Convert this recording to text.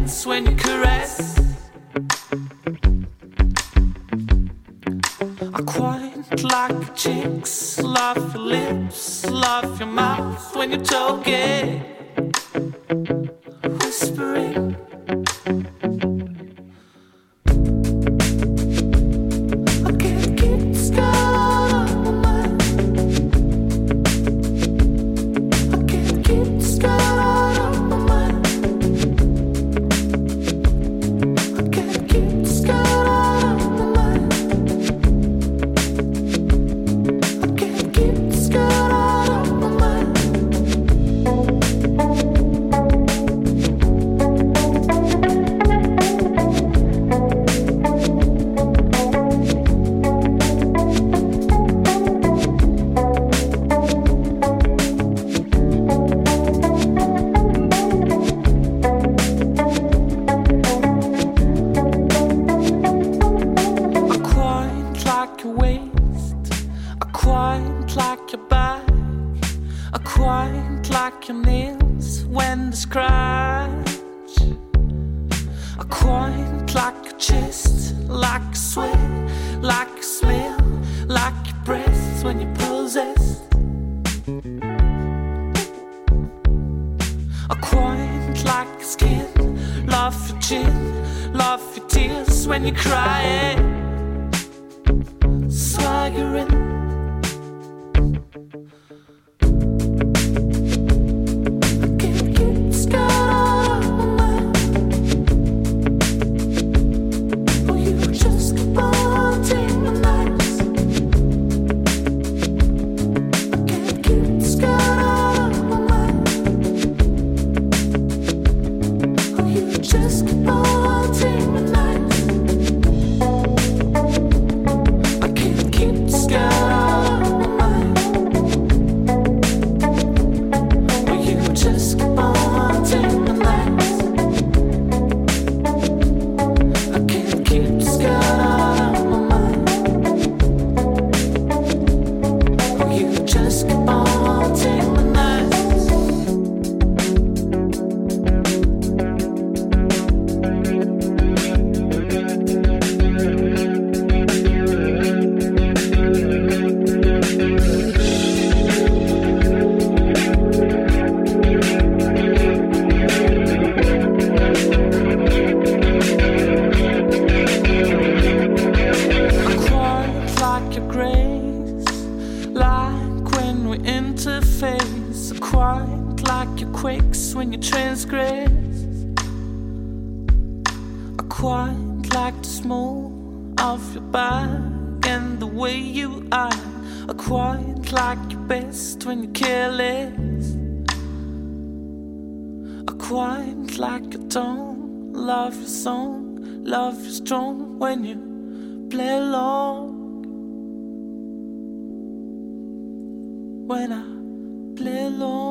legs when you caress. I quite like chicks, love your lips, love your mouth when you're talking, whispering. I can't keep the sky on my mind. I can't keep the sky on my mind. I can't keep the sky on my mind. I can't keep the sky on my mind. I quite like your waist, I quite like your back, I quite like your nails when they scratch. I quite like your chest, like a sweat, like a smell, like your breath when you're possessed. I quite like your skin, love your chin, love your tears when you're crying, swaggering. I can't keep the sky on my mind. Oh, you just keep on taking my nights. I can't keep the sky on my mind. Oh, you just keep on taking my nights. I can't keep the sky on my mind. Oh, you just keep on taking my nights. I can't keep the sky on my mind. Oh, you just keep on taking my nights. I quite like your grace, like when we interface. I quite like your quakes when you transgress. I quite like the smell of your bag and the way you are. I quite like your best when you're careless. I quite like your tone, love your song, love you strong when you play along. When I play along.